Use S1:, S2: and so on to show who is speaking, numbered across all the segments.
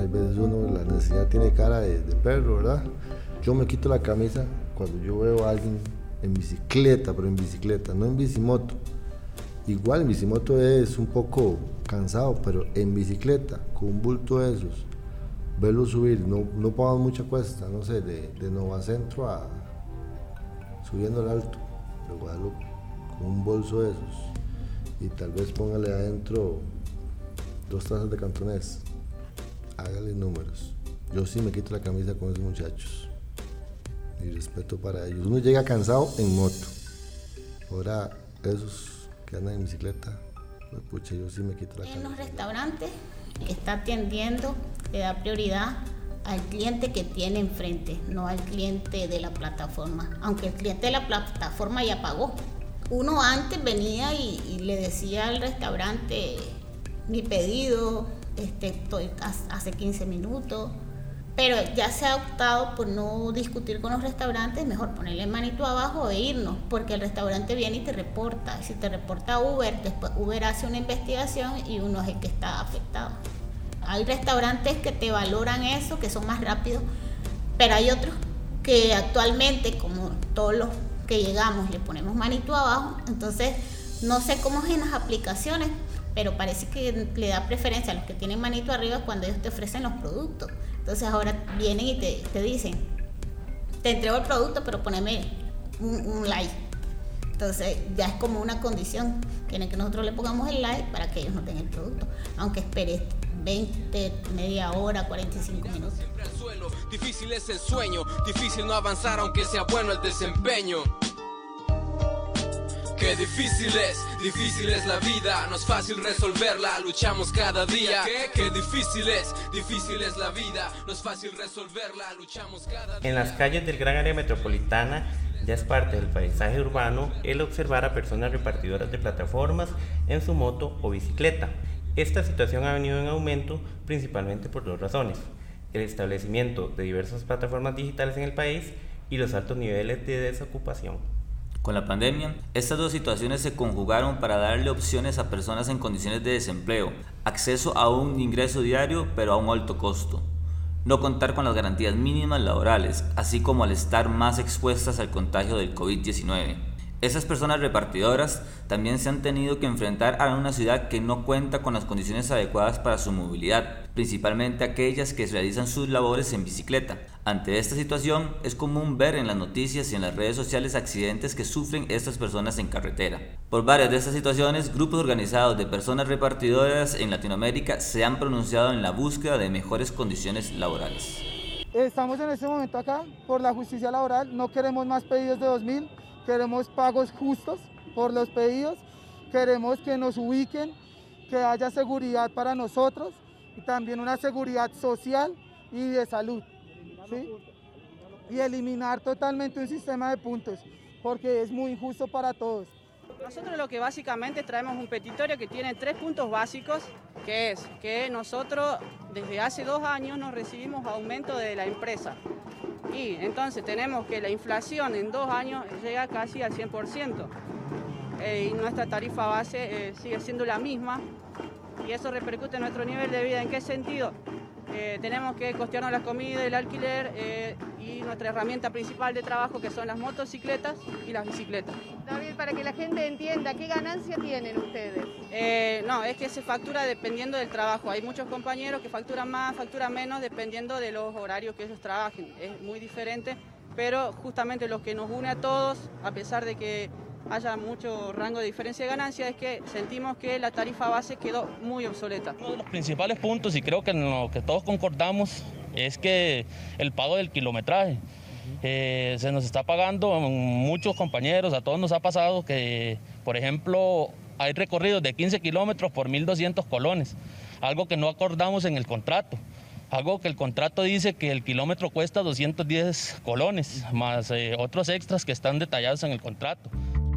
S1: hay veces uno, la necesidad tiene cara de perro, ¿verdad? Yo me quito la camisa cuando yo veo a alguien en bicicleta, pero en bicicleta, no en bicimoto. Igual en bicimoto es un poco cansado, pero en bicicleta, con un bulto de esos, verlo subir, no pagamos mucha cuesta, no sé, de Novacentro a subiendo al alto de Guadalupe, con un bolso de esos, y tal vez póngale adentro 2 tazas de cantonés, hágale números. Yo sí me quito la camisa con esos muchachos, mi respeto para ellos. Uno llega cansado en moto, ahora esos que andan en bicicleta, pues pucha, yo sí me quito la camisa.
S2: En los restaurantes está atendiendo, le da prioridad al cliente que tiene enfrente, no al cliente de la plataforma, aunque el cliente de la plataforma ya pagó. Uno antes venía y le decía al restaurante, mi pedido, estoy hace 15 minutos, pero ya se ha optado por no discutir con los restaurantes, mejor ponerle manito abajo e irnos, porque el restaurante viene y te reporta. Si te reporta Uber, después Uber hace una investigación y uno es el que está afectado. Hay restaurantes que te valoran eso, que son más rápidos, pero hay otros que actualmente, como todos los que llegamos, le ponemos manito abajo. Entonces, no sé cómo es en las aplicaciones, pero parece que le da preferencia a los que tienen manito arriba cuando ellos te ofrecen los productos. Entonces ahora vienen y te dicen, te entrego el producto, pero poneme un like. Entonces ya es como una condición, quieren que nosotros le pongamos el like para que ellos no tengan el producto, aunque esperes 20, media hora, 45 minutos.
S3: Difícil es el sueño, difícil no avanzar aunque sea bueno el desempeño. Qué difícil es la vida, no es fácil resolverla, luchamos cada día. Qué difícil es la vida, no es fácil resolverla, luchamos cada día.
S4: En las calles del gran área metropolitana ya es parte del paisaje urbano el observar a personas repartidoras de plataformas en su moto o bicicleta. Esta situación ha venido en aumento principalmente por 2 razones: el establecimiento de diversas plataformas digitales en el país y los altos niveles de desocupación.
S5: Con la pandemia, estas 2 situaciones se conjugaron para darle opciones a personas en condiciones de desempleo, acceso a un ingreso diario pero a un alto costo, no contar con las garantías mínimas laborales, así como al estar más expuestas al contagio del COVID-19. Esas personas repartidoras también se han tenido que enfrentar a una ciudad que no cuenta con las condiciones adecuadas para su movilidad, principalmente aquellas que realizan sus labores en bicicleta. Ante esta situación, es común ver en las noticias y en las redes sociales accidentes que sufren estas personas en carretera. Por varias de estas situaciones, grupos organizados de personas repartidoras en Latinoamérica se han pronunciado en la búsqueda de mejores condiciones laborales.
S6: Estamos en este momento acá por la justicia laboral, no queremos más pedidos de 2000, queremos pagos justos por los pedidos, queremos que nos ubiquen, que haya seguridad para nosotros y también una seguridad social y de salud, ¿sí? Y eliminar totalmente un sistema de puntos, porque es muy injusto para todos.
S7: Nosotros lo que básicamente traemos un petitorio que tiene 3 puntos básicos, que es que nosotros desde hace 2 años no recibimos aumento de la empresa. Y entonces tenemos que la inflación en 2 años llega casi al 100%. Y nuestra tarifa base sigue siendo la misma y eso repercute en nuestro nivel de vida. ¿En qué sentido? Tenemos que costearnos la comida, el alquiler y nuestra herramienta principal de trabajo, que son las motocicletas y las bicicletas.
S8: David, para que la gente entienda, ¿qué ganancia tienen ustedes?
S7: No, es que se factura dependiendo del trabajo. Hay muchos compañeros que facturan más, facturan menos, dependiendo de los horarios que ellos trabajen. Es muy diferente, pero justamente lo que nos une a todos, a pesar de que haya mucho rango de diferencia de ganancia, es que sentimos que la tarifa base quedó muy obsoleta.
S9: Uno de los principales puntos, y creo que en lo que todos concordamos, es que el pago del kilometraje. Se nos está pagando a muchos compañeros, a todos nos ha pasado que, por ejemplo, hay recorridos de 15 kilómetros por 1.200 colones, algo que no acordamos en el contrato. Algo que el contrato dice que el kilómetro cuesta 210 colones, más otros extras que están detallados en el contrato.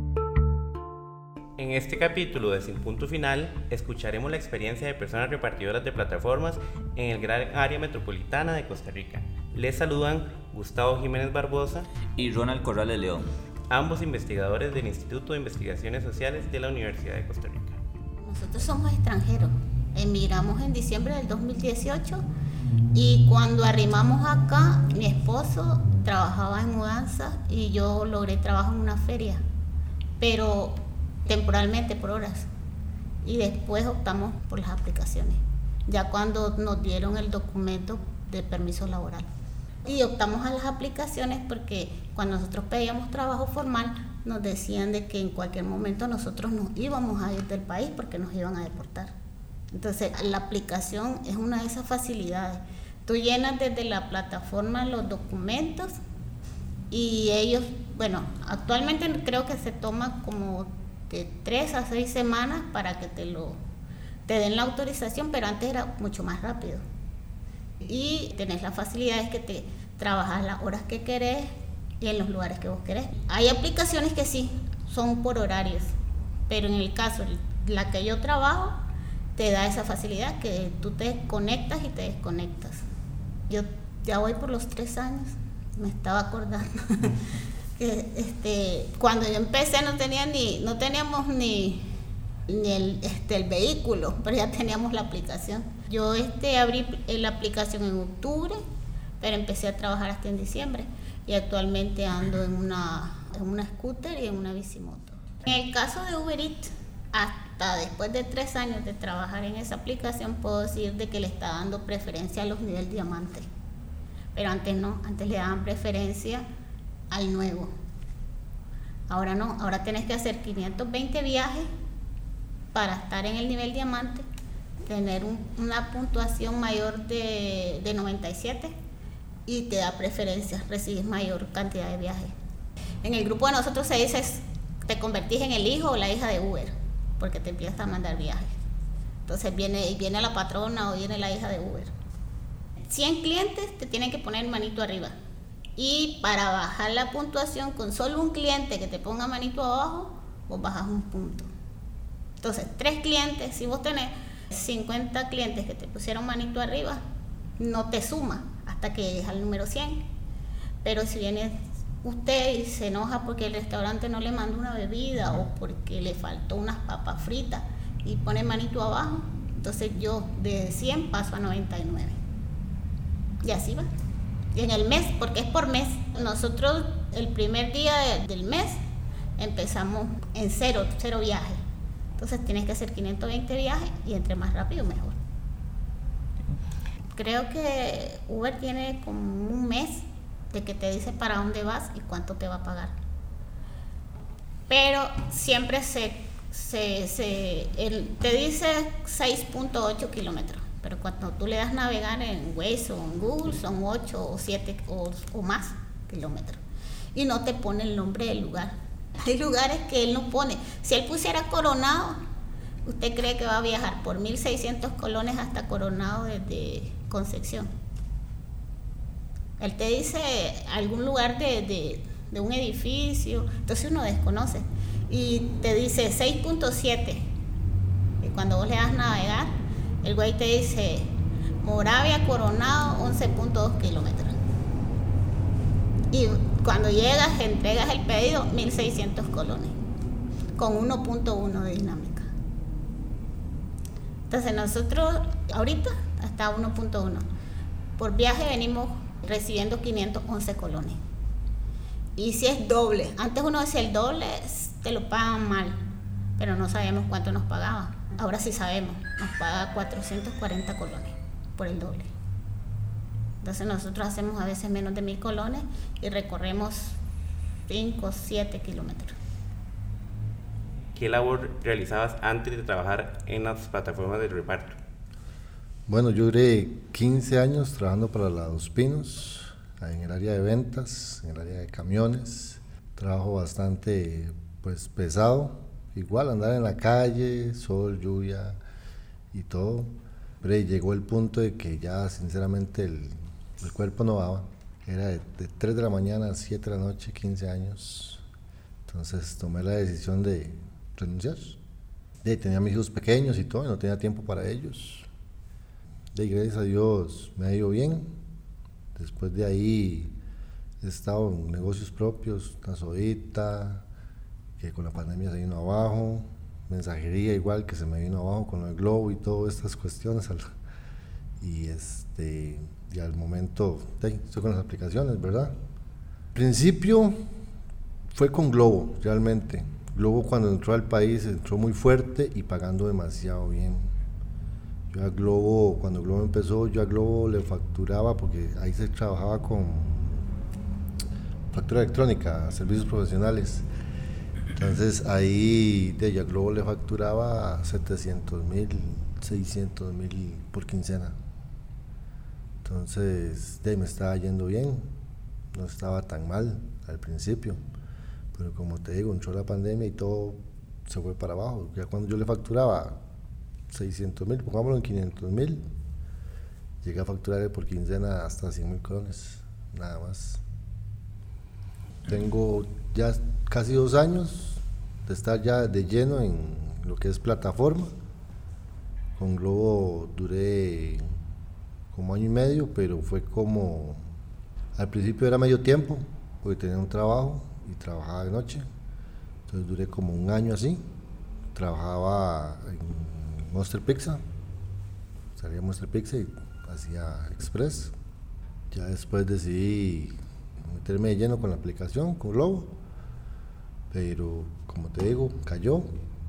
S4: En este capítulo de Sin Punto Final, escucharemos la experiencia de personas repartidoras de plataformas en el gran área metropolitana de Costa Rica. Les saludan Gustavo Jiménez Barbosa
S5: y Ronald Corrales León,
S4: ambos investigadores del Instituto de Investigaciones Sociales de la Universidad de Costa Rica.
S2: Nosotros somos extranjeros, emigramos en diciembre del 2018 Y cuando arrimamos acá, mi esposo trabajaba en mudanza y yo logré trabajo en una feria, pero temporalmente, por horas. Y después optamos por las aplicaciones, ya cuando nos dieron el documento de permiso laboral. Y optamos a las aplicaciones porque cuando nosotros pedíamos trabajo formal, nos decían de que en cualquier momento nosotros nos íbamos a ir del país porque nos iban a deportar. Entonces, la aplicación es una de esas facilidades. Tú llenas desde la plataforma los documentos y ellos, bueno, actualmente creo que se toma como de 3 a 6 semanas para que te den la autorización, pero antes era mucho más rápido. Y tenés las facilidades que te trabajas las horas que querés y en los lugares que vos querés. Hay aplicaciones que sí, son por horarios, pero en el caso, la que yo trabajo, te da esa facilidad que tú te conectas y te desconectas. Yo ya voy por los 3 años, me estaba acordando. Cuando yo empecé no teníamos ni el vehículo, pero ya teníamos la aplicación. Yo abrí la aplicación en octubre, pero empecé a trabajar hasta en diciembre y actualmente ando en una scooter y en una bicimoto. En el caso de Uber Eats, hasta después de 3 años de trabajar en esa aplicación, puedo decir de que le está dando preferencia a los nivel diamante. Pero antes no, antes le daban preferencia al nuevo. Ahora no, ahora tienes que hacer 520 viajes para estar en el nivel diamante, tener una puntuación mayor de 97 y te da preferencia, recibes mayor cantidad de viajes. En el grupo de nosotros se dice, te convertís en el hijo o la hija de Uber, porque te empiezas a mandar viajes. Entonces viene la patrona o viene la hija de Uber. 100 clientes te tienen que poner manito arriba. Y para bajar la puntuación, con solo un cliente que te ponga manito abajo, vos bajas un punto. Entonces, 3 clientes, si vos tenés 50 clientes que te pusieron manito arriba, no te suma hasta que llegues al número 100. Pero si viene usted y se enoja porque el restaurante no le mandó una bebida o porque le faltó unas papas fritas y pone manito abajo, entonces yo de 100 paso a 99. Y así va. Y en el mes, porque es por mes, nosotros el primer día del mes empezamos en cero viajes. Entonces tienes que hacer 520 viajes y entre más rápido mejor. Creo que Uber tiene como un mes de que te dice para dónde vas y cuánto te va a pagar. Pero siempre te dice 6.8 kilómetros. Pero cuando tú le das navegar en Waze o en Google son 8 o 7 o más kilómetros. Y no te pone el nombre del lugar. Hay lugares que él no pone. Si él pusiera Coronado, ¿usted cree que va a viajar por 1.600 colones hasta Coronado desde Concepción? Él te dice algún lugar de un edificio, entonces uno desconoce. Y te dice 6.7. Y cuando vos le das navegar, el güey te dice Moravia, Coronado, 11.2 kilómetros. Y cuando llegas, entregas el pedido, 1.600 colones, con 1.1 de dinámica. Entonces nosotros, ahorita, hasta 1.1. Por viaje venimos recibiendo 511 colones. Y si es doble, antes uno decía el doble, te lo pagan mal, pero no sabíamos cuánto nos pagaba. Ahora sí sabemos, nos paga 440 colones por el doble. Entonces nosotros hacemos a veces menos de 1.000 colones y recorremos 5 o 7 kilómetros.
S4: ¿Qué labor realizabas antes de trabajar en las plataformas de reparto?
S1: Bueno, yo duré 15 años trabajando para la Dos Pinos, en el área de ventas, en el área de camiones. Trabajo bastante pesado. Igual andar en la calle, sol, lluvia y todo, pero llegó el punto de que ya sinceramente el cuerpo no daba. Era de 3 de la mañana a 7 de la noche, 15 años. Entonces tomé la decisión de renunciar. Tenía mis hijos pequeños y todo, y no tenía tiempo para ellos. Gracias a Dios me ha ido bien. Después de ahí he estado en negocios propios, una sodita, que con la pandemia se vino abajo, mensajería igual que se me vino abajo con el globo y todas estas cuestiones, y al momento estoy con las aplicaciones, ¿verdad? Al principio fue con Globo, realmente. Globo cuando entró al país entró muy fuerte y pagando demasiado bien. Yo a Globo, cuando Globo empezó, yo a Globo le facturaba, porque ahí se trabajaba con factura electrónica, servicios profesionales. Entonces ahí a Globo le facturaba 700,000, 600,000 por quincena. Entonces me estaba yendo bien, no estaba tan mal al principio, pero como te digo, entró la pandemia y todo se fue para abajo. Ya cuando yo le facturaba 600,000, pongámoslo en 500,000, llegué a facturarle por quincena hasta 100,000 colones, nada más. Tengo ya casi 2 años de estar ya de lleno en lo que es plataforma. Con Globo duré como 1 año y medio, pero fue como, al principio era medio tiempo, porque tenía un trabajo y trabajaba de noche. Entonces duré como 1 año así. Trabajaba en Monster Pizza, salía Monster Pizza y hacía Express. Ya después decidí meterme de lleno con la aplicación, con Globo, pero como te digo, cayó.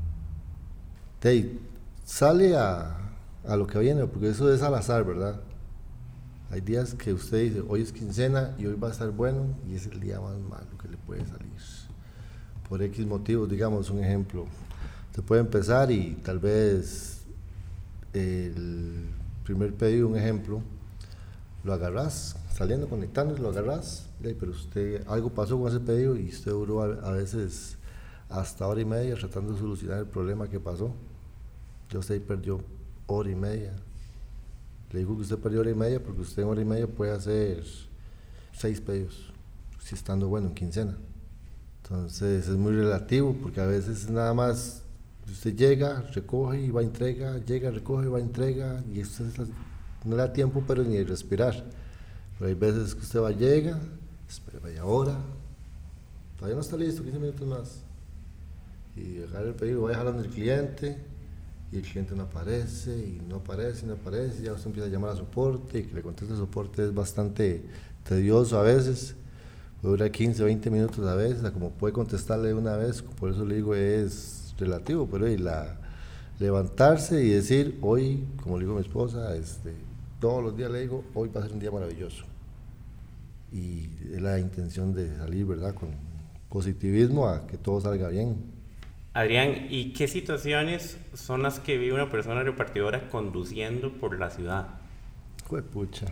S1: Sale a lo que viene, porque eso es al azar, ¿verdad? Hay días que usted dice, hoy es quincena y hoy va a estar bueno, y es el día más malo que le puede salir. Por X motivos, digamos, un ejemplo. Se puede empezar y tal vez el primer pedido, un ejemplo, lo agarrás, saliendo, conectándose, lo agarrás, pero usted, algo pasó con ese pedido y usted duró a veces hasta 1 hora y media tratando de solucionar el problema que pasó. Yo sé, perdió 1 hora y media. Le digo que usted perdió 1 hora y media porque usted en 1 hora y media puede hacer 6 pedidos, si estando bueno en quincena. Entonces es muy relativo, porque a veces nada más usted llega, recoge y va a entrega, llega, recoge y va a entrega, y usted no le da tiempo pero ni de respirar. Pero hay veces que usted va, llega, espera media hora, todavía no está listo, 15 minutos más, y agarra el pedido, va jalando el cliente, y el cliente no aparece, y no aparece, ya usted empieza a llamar a soporte, y que le conteste el soporte es bastante tedioso a veces, puede durar 15, 20 minutos a veces, como puede contestarle una vez, por eso le digo es relativo, pero levantarse y decir, hoy, como le digo a mi esposa, todos los días le digo, hoy va a ser un día maravilloso, y es la intención de salir, ¿verdad?, con positivismo a que todo salga bien.
S4: Adrián, ¿y qué situaciones son las que vive una persona repartidora conduciendo por la ciudad?
S1: Juepucha,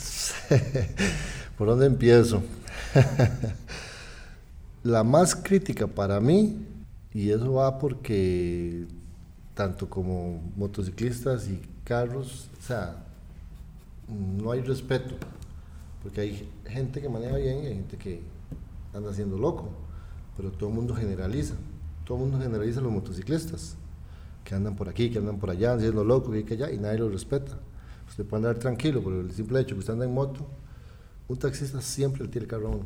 S1: ¿por dónde empiezo? La más crítica para mí, y eso va porque tanto como motociclistas y carros, o sea, no hay respeto, porque hay gente que maneja bien y hay gente que anda siendo loco, pero todo el mundo generaliza. Todo el mundo generaliza a los motociclistas, que andan por aquí, que andan por allá, siendo locos, que allá, y nadie los respeta. Usted puede andar tranquilo, por el simple hecho que usted anda en moto, un taxista siempre le tira el carro a uno.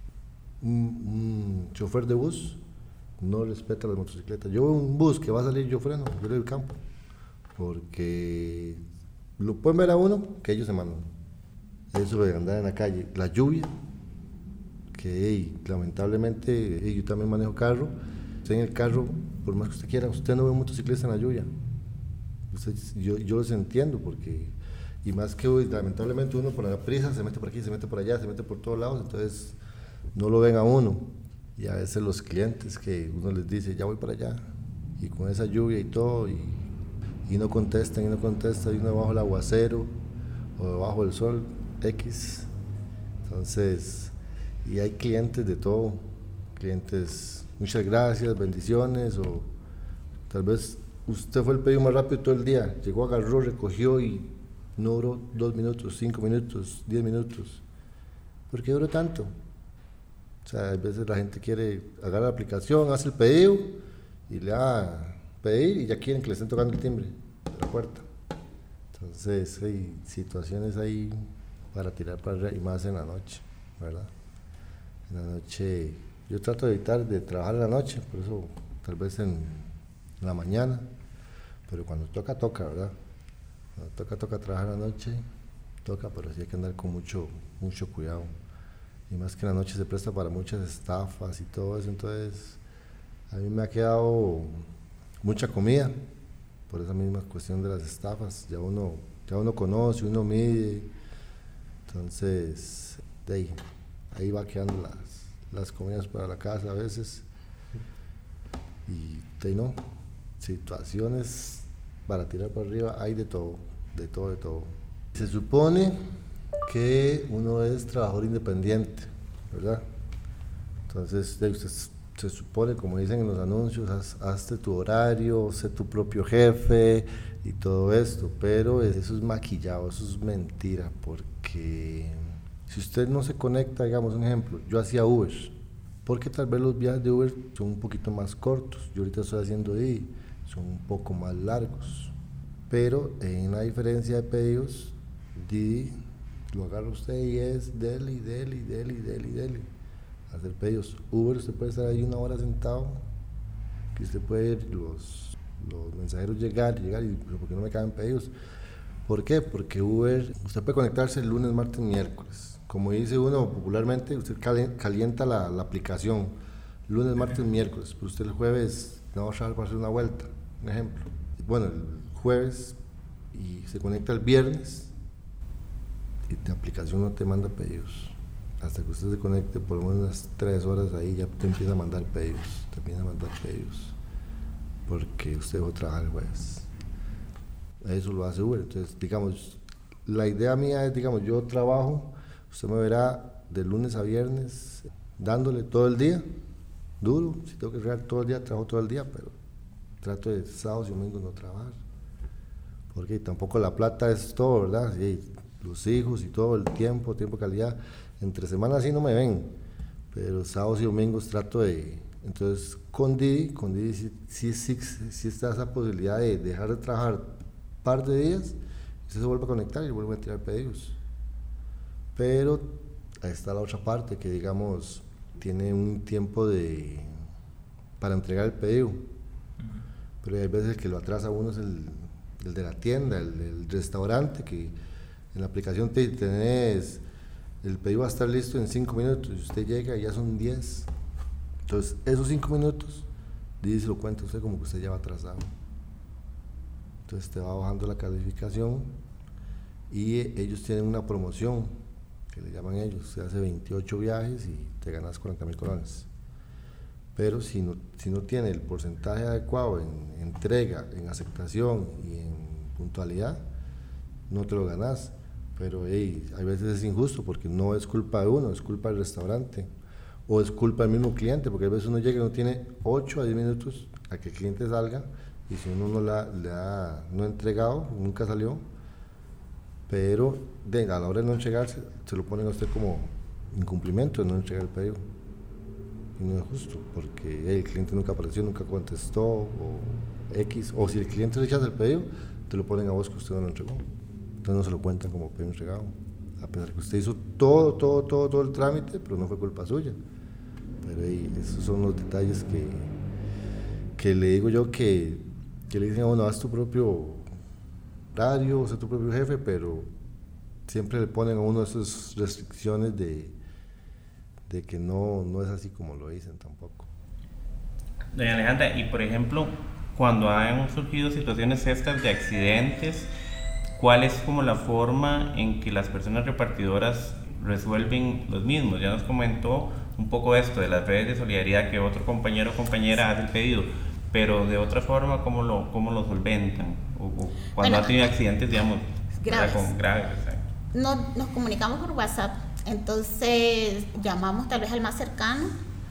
S1: Un chofer de bus no respeta las motocicletas. Yo veo un bus que va a salir, yo freno, yo le doy el campo, porque lo pueden ver a uno, que ellos se mandan. Eso de andar en la calle, la lluvia, que lamentablemente yo también manejo carro. En el carro, por más que usted quiera, usted no ve un motociclista en la lluvia. Yo los entiendo, porque, y más que lamentablemente uno por la prisa se mete por aquí, se mete por allá, se mete por todos lados, entonces no lo ven a uno. Y a veces los clientes que uno les dice, ya voy para allá, y con esa lluvia y todo, y no contestan, y uno bajo el aguacero, o debajo del sol, X. Entonces, y hay clientes de todo, clientes... Muchas gracias, bendiciones, o tal vez usted fue el pedido más rápido todo el día, llegó, agarró, recogió y no duró 2 minutos, 5 minutos, 10 minutos. ¿Por qué duró tanto? O sea, a veces la gente quiere agarrar la aplicación, hace el pedido y le da a pedir y ya quieren que le estén tocando el timbre de la puerta. Entonces hay situaciones ahí para tirar para arriba, y más en la noche, ¿verdad? En la noche... Yo trato de evitar de trabajar en la noche, por eso tal vez en la mañana, pero cuando toca, ¿verdad? Cuando toca trabajar la noche, pero sí hay que andar con mucho cuidado. Y más que en la noche se presta para muchas estafas y todo eso, entonces a mí me ha quedado mucha comida por esa misma cuestión de las estafas. Ya uno conoce, uno mide, entonces de ahí va quedando las comidas para la casa a veces. Y no, situaciones para tirar para arriba hay de todo. Se supone que uno es trabajador independiente, ¿verdad? Entonces usted se supone, como dicen en los anuncios, hazte tu horario, sé tu propio jefe y todo esto, pero eso es maquillado, eso es mentira, porque si usted no se conecta, digamos un ejemplo, yo hacía Uber, porque tal vez los viajes de Uber son un poquito más cortos, yo ahorita estoy haciendo Didi, son un poco más largos, pero en la diferencia de pedidos, Didi lo agarra usted y es deli, hacer pedidos. Uber usted puede estar ahí 1 hora sentado, que usted puede ver los mensajeros llegar y ¿por qué no me caben pedidos? ¿Por qué? Porque Uber, usted puede conectarse el lunes, martes, miércoles. Como dice uno popularmente, usted calienta la aplicación lunes, martes, miércoles, pero usted el jueves no va a trabajar para hacer una vuelta, un ejemplo. Bueno, el jueves y se conecta el viernes y la aplicación no te manda pedidos. Hasta que usted se conecte por lo menos unas 3 horas ahí ya te empieza a mandar pedidos, porque usted va a trabajar el jueves. Eso lo hace Uber. Entonces, digamos, la idea mía es, digamos, yo trabajo, usted me verá de lunes a viernes dándole todo el día, duro, si tengo que trabajar todo el día, trabajo todo el día, pero trato de sábados y domingos no trabajar, porque tampoco la plata es todo, ¿verdad? Sí, los hijos y todo, el tiempo, calidad. Entre semanas sí no me ven, pero sábados y domingos trato de... Entonces con Didi sí está esa posibilidad de dejar de trabajar un par de días, usted se vuelve a conectar y vuelve a tirar pedidos. Pero ahí está la otra parte, que digamos, tiene un tiempo para entregar el pedido. Pero hay veces que lo atrasa uno es el de la tienda, el restaurante, que en la aplicación tenés... El pedido va a estar listo en 5 minutos y usted llega y ya son 10. Entonces, esos 5 minutos, Didi se lo cuenta usted como que usted ya va atrasado. Entonces, te va bajando la calificación y ellos tienen una promoción, que le llaman ellos, se hace 28 viajes y te ganas 40.000 colones. Pero si no tiene el porcentaje adecuado en entrega, en aceptación y en puntualidad, no te lo ganas. Pero hay veces es injusto porque no es culpa de uno, es culpa del restaurante o es culpa del mismo cliente, porque a veces uno llega y no tiene 8 a 10 minutos a que el cliente salga y si uno no ha entregado, nunca salió, pero a la hora de no entregarse se lo ponen a usted como incumplimiento de no entregar el pedido y no es justo porque el cliente nunca apareció, nunca contestó o si el cliente rechaza el pedido te lo ponen a vos que usted no lo entregó. Entonces no se lo cuentan como pedido entregado, a pesar que usted hizo todo el trámite, pero no fue culpa suya. Pero esos son los detalles que le digo yo que le dicen a uno, haz tu propio horario, sé tu propio jefe, pero siempre le ponen a uno esas restricciones de que no es así como lo dicen tampoco.
S4: Doña Alejandra, y por ejemplo, cuando han surgido situaciones estas de accidentes, ¿cuál es como la forma en que las personas repartidoras resuelven los mismos? Ya nos comentó un poco esto de las redes de solidaridad, que otro compañero o compañera hace el pedido, pero de otra forma, ¿cómo lo solventan? O cuando han tenido accidentes, digamos, graves.
S2: Nos comunicamos por WhatsApp, entonces llamamos tal vez al más cercano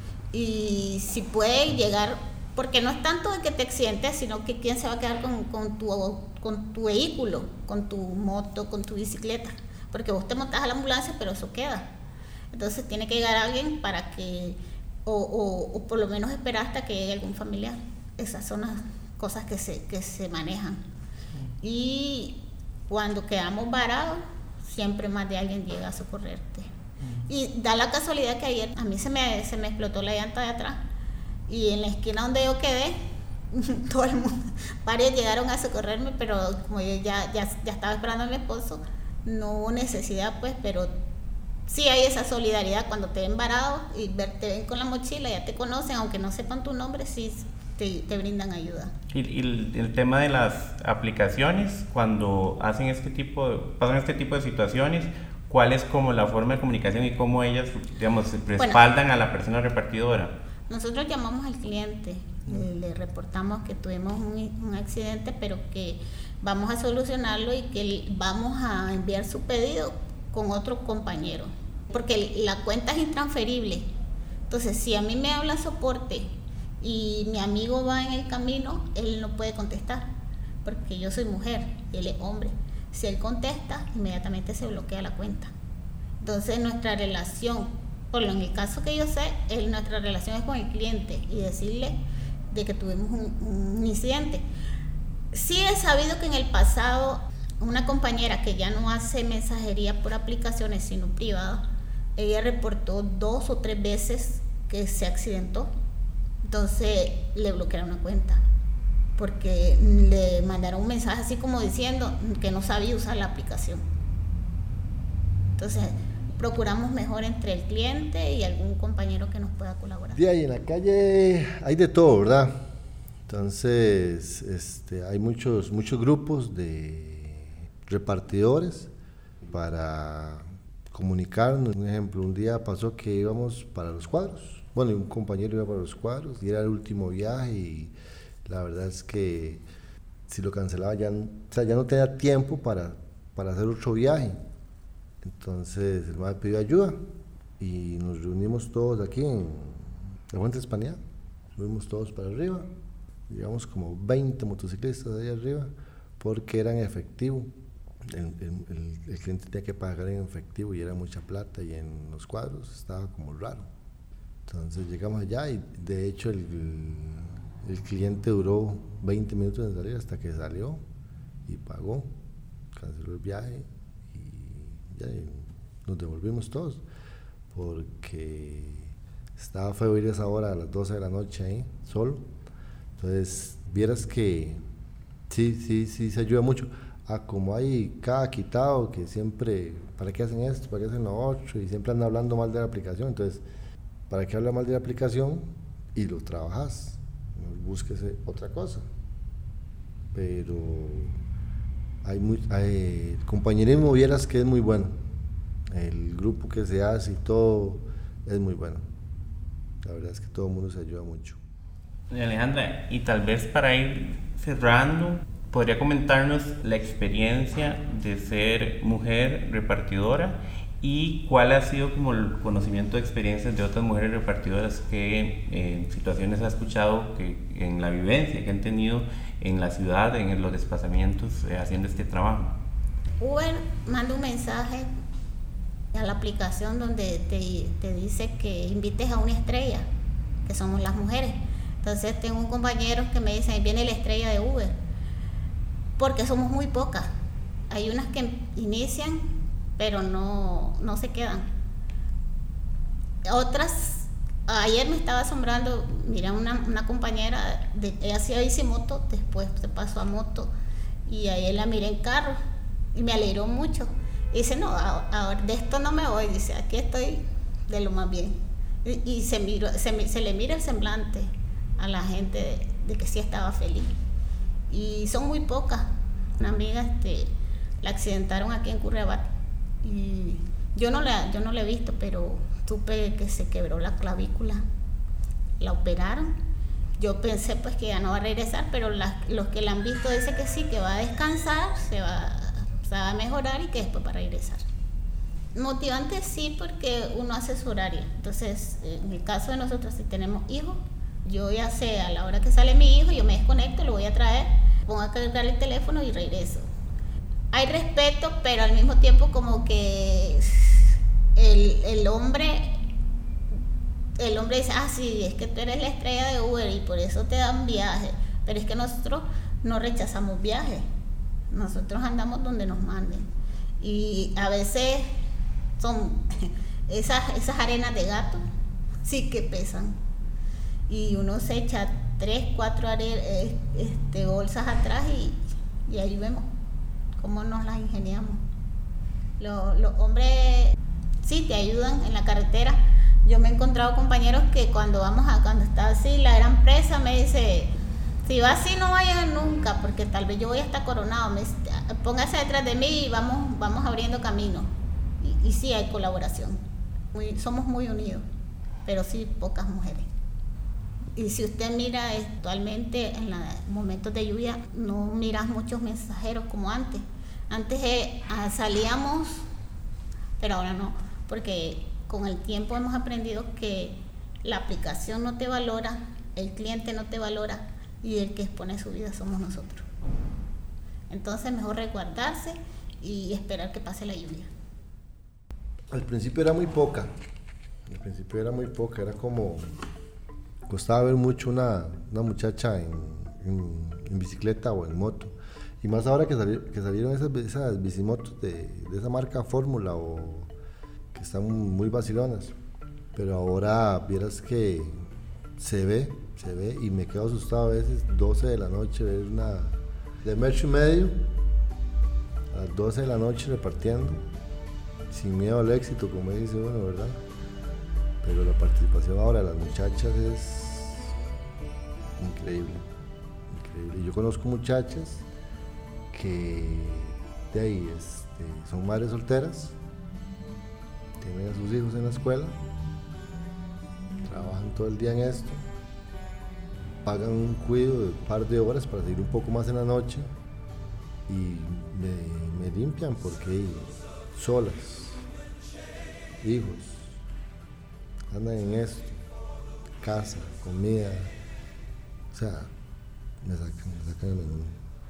S2: y si puede llegar, porque no es tanto de que te accidentes, sino que quién se va a quedar con tu vehículo, con tu moto, con tu bicicleta, porque vos te montás a la ambulancia, pero eso queda. Entonces tiene que llegar alguien para que, o por lo menos esperar hasta que llegue algún familiar. Esas son las cosas que se manejan. Y cuando quedamos varados, siempre más de alguien llega a socorrerte. Y da la casualidad que ayer a mí se me explotó la llanta de atrás y en la esquina donde yo quedé todo el mundo, varios llegaron a socorrerme, pero como yo ya estaba esperando a mi esposo, no hubo necesidad, pues, pero sí hay esa solidaridad cuando te ven varado y te ven con la mochila, ya te conocen, aunque no sepan tu nombre, sí te brindan ayuda.
S4: Y el tema de las aplicaciones, cuando pasan este tipo de situaciones, ¿cuál es como la forma de comunicación y cómo ellas, digamos, respaldan a la persona repartidora?
S2: Nosotros llamamos al cliente, le reportamos que tuvimos un accidente, pero que vamos a solucionarlo y que vamos a enviar su pedido con otro compañero, porque la cuenta es intransferible. Entonces, si a mí me habla soporte y mi amigo va en el camino, él no puede contestar, porque yo soy mujer y él es hombre. Si él contesta, inmediatamente se bloquea la cuenta. Entonces, nuestra relación, por lo en el caso que yo sé, nuestra relación es con el cliente y decirle de que tuvimos un incidente. Sí he sabido que en el pasado una compañera que ya no hace mensajería por aplicaciones sino privada, ella reportó 2 o 3 veces que se accidentó. Entonces le bloquearon la cuenta porque le mandaron un mensaje así como diciendo que no sabía usar la aplicación. Entonces procuramos mejor entre el cliente y algún compañero que nos pueda colaborar.
S1: Sí, ahí en la calle hay de todo, ¿verdad? Entonces hay muchos grupos de repartidores para comunicarnos. Un ejemplo, un día pasó que íbamos para Los Cuadros. Bueno, un compañero iba para Los Cuadros y era el último viaje y la verdad es que si lo cancelaba ya no tenía tiempo para hacer otro viaje. Entonces el mae pidió ayuda y nos reunimos todos aquí en la Fuente España. Fuimos todos para arriba. Llegamos como 20 motociclistas ahí arriba porque eran efectivo. El cliente tenía que pagar en efectivo y era mucha plata y en Los Cuadros estaba como raro. Entonces llegamos allá y de hecho el cliente duró 20 minutos en salir hasta que salió y pagó, canceló el viaje y ya nos devolvimos todos porque estaba feo ir a esa hora a las 12 de la noche ahí solo. Entonces vieras que sí se ayuda mucho. Como hay cada quitado que siempre, ¿para qué hacen esto? ¿Para qué hacen lo otro? Y siempre andan hablando mal de la aplicación. Entonces, ¿para qué habla mal de la aplicación? Y lo trabajas, búsquese otra cosa. Pero hay compañerismo, vieras que es muy bueno. El grupo que se hace y todo es muy bueno. La verdad es que todo el mundo se ayuda mucho.
S4: Alejandra, y tal vez para ir cerrando, ¿podría comentarnos la experiencia de ser mujer repartidora y cuál ha sido como el conocimiento de experiencias de otras mujeres repartidoras que situaciones ha escuchado que en la vivencia que han tenido en la ciudad, en los desplazamientos haciendo este trabajo?
S2: Uber manda un mensaje a la aplicación donde te dice que invites a una estrella, que somos las mujeres. Entonces tengo un compañero que me dice, ahí viene la estrella de Uber, porque somos muy pocas. Hay unas que inician, pero no se quedan. Otras, ayer me estaba asombrando, mira, una compañera, ella hacía bicimoto, después se pasó a moto, y ayer la miré en carro, y me alegró mucho. Y dice, no, ahora de esto no me voy, dice, aquí estoy de lo más bien. Y se le mira el semblante a la gente de que sí estaba feliz. Y son muy pocas. Una amiga la accidentaron aquí en Curriabat y yo no la he visto, pero supe que se quebró la clavícula, la operaron. Yo pensé pues que ya no va a regresar, pero los que la han visto dicen que sí, que va a descansar, se va a mejorar y que después va a regresar. Motivante sí, porque uno hace su horario. Entonces, en el caso de nosotros, si tenemos hijos, yo ya sé, a la hora que sale mi hijo, yo me desconecto, lo voy a traer, pongo a cargar el teléfono y regreso. Hay respeto, pero al mismo tiempo como que el hombre dice, sí, es que tú eres la estrella de Uber y por eso te dan viaje. Pero es que nosotros no rechazamos viajes. Nosotros andamos donde nos manden. Y a veces son esas arenas de gato, sí que pesan. Y uno se echa 3, 4 bolsas atrás y ahí vemos cómo nos las ingeniamos. Los hombres sí te ayudan en la carretera. Yo me he encontrado compañeros que cuando está así la gran presa, me dice, si va así no vayan nunca, porque tal vez yo voy hasta Coronado, póngase detrás de mí y vamos abriendo camino. Y sí hay colaboración, somos muy unidos, pero sí pocas mujeres. Y si usted mira actualmente en los momentos de lluvia, no miras muchos mensajeros como antes. Antes salíamos, pero ahora no, porque con el tiempo hemos aprendido que la aplicación no te valora, el cliente no te valora y el que expone su vida somos nosotros. Entonces mejor resguardarse y esperar que pase la lluvia.
S1: Al principio era muy poca, era como, costaba ver mucho una muchacha en bicicleta o en moto. Y más ahora que salieron esas bicimotos de esa marca Fórmula o que están muy vacilonas, pero ahora vieras que se ve y me quedo asustado a veces, 12 de la noche, ver una de 1.5 metros a las 12 de la noche repartiendo, sin miedo al éxito, como dice uno, ¿verdad? Pero la participación ahora de las muchachas es increíble. Yo conozco muchachas que de ahí son madres solteras, tienen a sus hijos en la escuela, trabajan todo el día en esto, pagan un cuido de un par de horas para seguir un poco más en la noche y me limpian porque solas, hijos, andan en esto, casa, comida, o sea, me sacan el menú.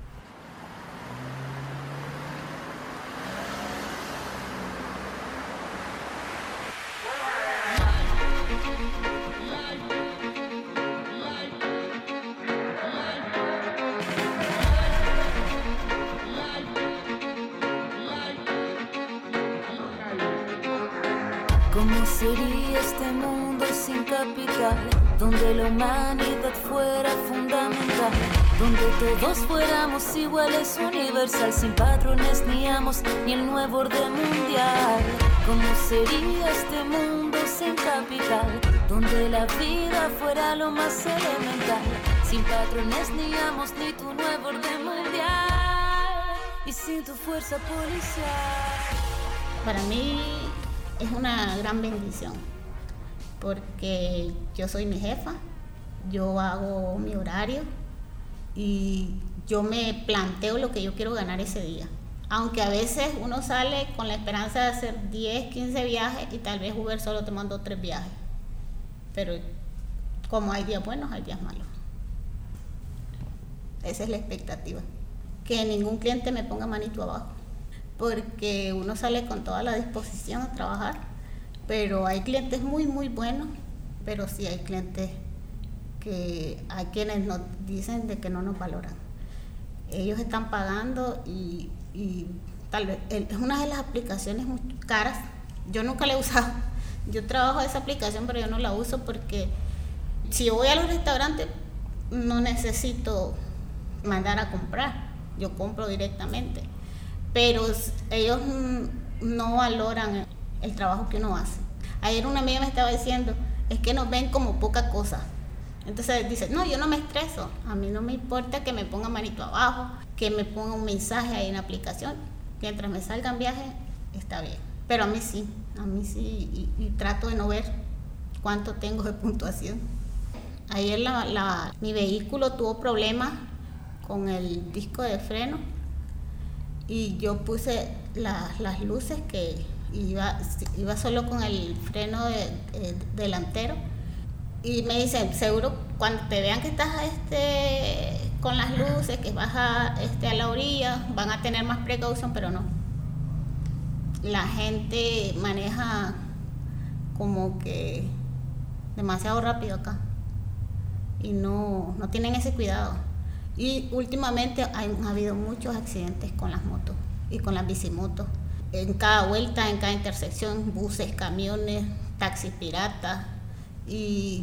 S10: ¿Cómo sería este mundo sin capital? Donde la humanidad fuera fundamental, donde todos fuéramos iguales, universal, sin patrones ni amos, ni el nuevo orden mundial. ¿Cómo sería este mundo sin capital? Donde la vida fuera lo más elemental, sin patrones ni amos, ni tu nuevo orden mundial, y sin tu fuerza policial.
S2: Para mí es una gran bendición, porque yo soy mi jefa, yo hago mi horario y yo me planteo lo que yo quiero ganar ese día. Aunque a veces uno sale con la esperanza de hacer 10, 15 viajes y tal vez Uber solo te mandó 3 viajes. Pero como hay días buenos, hay días malos. Esa es la expectativa, que ningún cliente me ponga manito abajo, porque uno sale con toda la disposición a trabajar, pero hay clientes muy muy buenos, pero sí hay clientes que hay quienes nos dicen de que no nos valoran. Ellos están pagando y tal vez es una de las aplicaciones muy caras. Yo nunca la he usado, yo trabajo esa aplicación pero yo no la uso porque si yo voy a los restaurantes no necesito mandar a comprar, yo compro directamente. Pero ellos no valoran el trabajo que uno hace. Ayer una amiga me estaba diciendo, es que nos ven como poca cosa. Entonces dice, no, yo no me estreso, a mí no me importa que me ponga manito abajo, que me ponga un mensaje ahí en la aplicación, mientras me salgan viajes, está bien. Pero a mí sí, y trato de no ver cuánto tengo de puntuación. Ayer mi vehículo tuvo problemas con el disco de freno, y yo puse las luces que iba solo con el freno delantero y me dicen, seguro cuando te vean que estás con las luces, que vas a la orilla, van a tener más precaución, pero no. La gente maneja como que demasiado rápido acá y no tienen ese cuidado. Y últimamente han habido muchos accidentes con las motos y con las bicimotos. En cada vuelta, en cada intersección, buses, camiones, taxis piratas. Y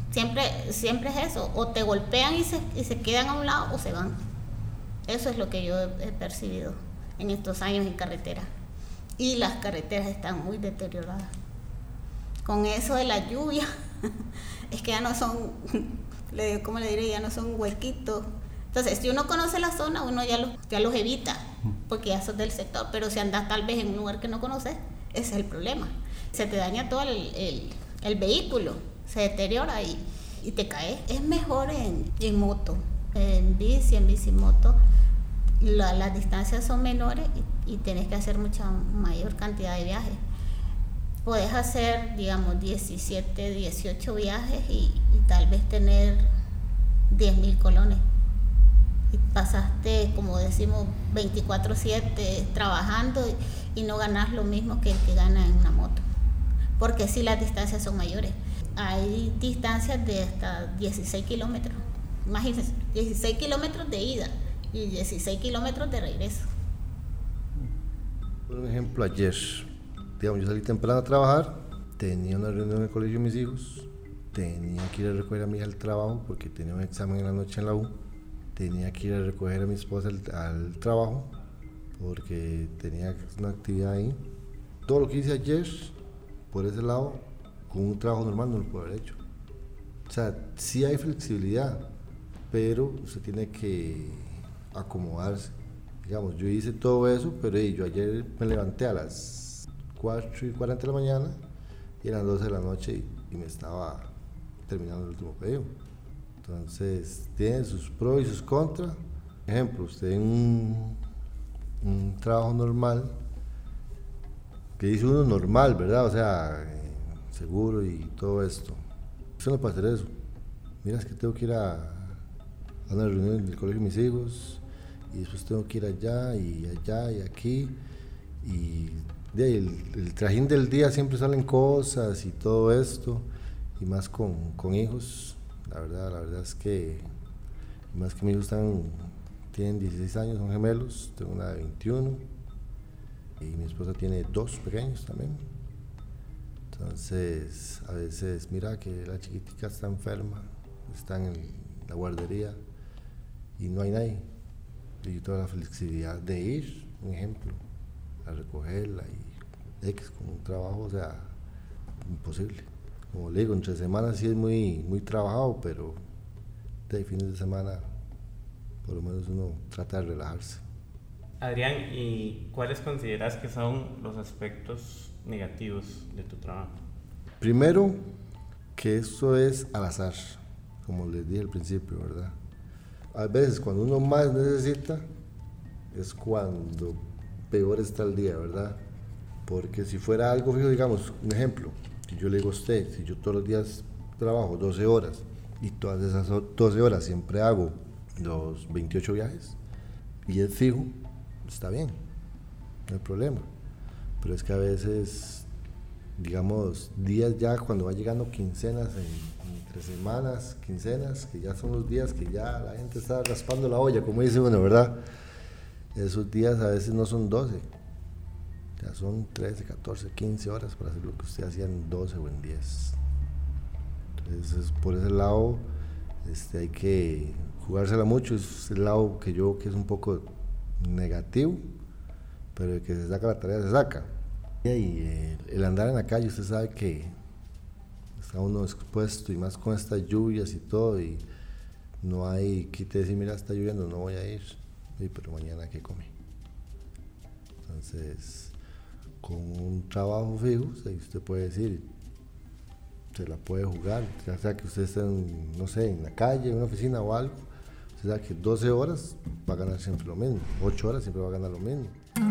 S2: Siempre es eso, o te golpean y se quedan a un lado o se van. Eso es lo que yo he percibido en estos años en carretera. Y las carreteras están muy deterioradas. Con eso de la lluvia, es que ya no son, ¿cómo le diré? Ya no son huequitos. Entonces, si uno conoce la zona, uno ya los evita, porque ya sos del sector. Pero si andas tal vez en un lugar que no conoces, ese es el problema. Se te daña todo el vehículo, se deteriora y te caes. Es mejor en moto, en bicimoto. Las distancias son menores y tenés que hacer mucha mayor cantidad de viajes. Podés hacer, digamos, 17, 18 viajes y tal vez tener 10.000 colones. Y pasaste, como decimos, 24/7 trabajando y no ganás lo mismo que el que gana en una moto. Porque sí, las distancias son mayores. Hay distancias de hasta 16 kilómetros. Imagínense, 16 kilómetros de ida y 16 kilómetros de regreso.
S1: Por ejemplo, ayer, digamos, yo salí temprano a trabajar, tenía una reunión en el colegio de mis hijos, tenía que ir a recoger a mi hija al trabajo porque tenía un examen en la noche en la U, tenía que ir a recoger a mi esposa al trabajo porque tenía una actividad ahí. Todo lo que hice ayer, por ese lado, con un trabajo normal no lo puedo haber hecho. O sea, sí hay flexibilidad, pero usted tiene que acomodarse. Digamos, yo hice todo eso, pero yo ayer me levanté a las 4:40 de la mañana y eran 12 de la noche y me estaba terminando el último pedido. Entonces, tiene sus pros y sus contras. Por ejemplo, usted en un trabajo normal, que dice uno normal, ¿verdad? O sea, seguro y todo esto. Usted no puede hacer eso. Mira, es que tengo que ir a una reunión del colegio de mis hijos y después tengo que ir allá y aquí y el trajín del día siempre salen cosas y todo esto y más con hijos. La verdad es que más que mis hijos tienen 16 años, son gemelos, tengo una de 21 y mi esposa tiene 2 pequeños también. Entonces a veces mira que la chiquitica está enferma, está en la guardería y no hay nadie. Y yo tengo la flexibilidad de ir, un ejemplo, a recogerla y con un trabajo, o sea, imposible. Como le digo, entre semanas sí es muy, muy trabajado, pero de fines de semana por lo menos uno trata de relajarse.
S4: Adrián, ¿y cuáles consideras que son los aspectos negativos de tu trabajo?
S1: Primero, que eso es al azar, como les dije al principio, ¿verdad? A veces cuando uno más necesita es cuando peor está el día, ¿verdad? Porque si fuera algo fijo, digamos, un ejemplo, si yo le digo a usted, si yo todos los días trabajo 12 horas y todas esas 12 horas siempre hago los 28 viajes y es fijo, está bien, no hay problema. Pero es que a veces, digamos, días ya cuando va llegando quincenas entre semanas, quincenas, que ya son los días que ya la gente está raspando la olla, como dice uno, ¿verdad? Esos días a veces no son 12, ya son 13, 14, 15 horas para hacer lo que usted hacía en 12 o en 10. Entonces, por ese lado, hay que jugársela mucho, es el lado que es un poco negativo, pero el que se saca la tarea se saca. Y el andar en la calle, usted sabe que está uno expuesto y más con estas lluvias y todo, y no hay que te decir, mira, está lloviendo, no voy a ir, pero mañana ¿qué come? Entonces, con un trabajo fijo, usted puede decir, se la puede jugar, ya sea que usted esté en, no sé, en la calle, en una oficina o algo, usted sabe que 12 horas va a ganar siempre lo mismo, 8 horas siempre va a ganar lo mismo.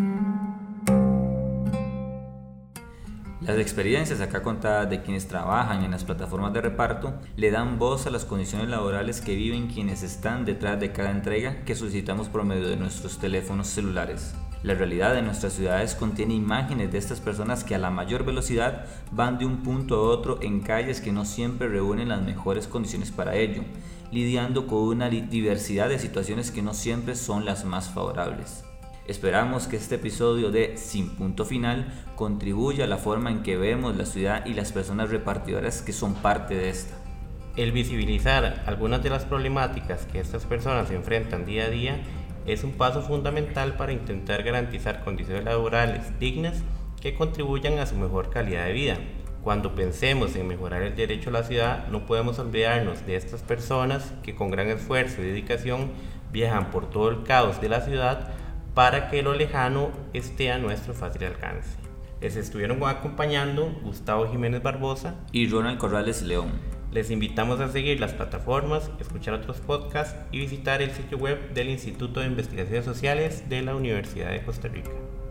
S5: Las experiencias acá contadas de quienes trabajan en las plataformas de reparto le dan voz a las condiciones laborales que viven quienes están detrás de cada entrega que solicitamos por medio de nuestros teléfonos celulares. La realidad de nuestras ciudades contiene imágenes de estas personas que a la mayor velocidad van de un punto a otro en calles que no siempre reúnen las mejores condiciones para ello, lidiando con una diversidad de situaciones que no siempre son las más favorables. Esperamos que este episodio de Sin Punto Final contribuya a la forma en que vemos la ciudad y las personas repartidoras que son parte de esta.
S4: El visibilizar algunas de las problemáticas que estas personas enfrentan día a día es un paso fundamental para intentar garantizar condiciones laborales dignas que contribuyan a su mejor calidad de vida. Cuando pensemos en mejorar el derecho a la ciudad, no podemos olvidarnos de estas personas que con gran esfuerzo y dedicación viajan por todo el caos de la ciudad para que lo lejano esté a nuestro fácil alcance. Les estuvieron acompañando Gustavo Jiménez Barbosa
S5: y Ronald Corrales León.
S4: Les invitamos a seguir las plataformas, escuchar otros podcasts y visitar el sitio web del Instituto de Investigaciones Sociales de la Universidad de Costa Rica.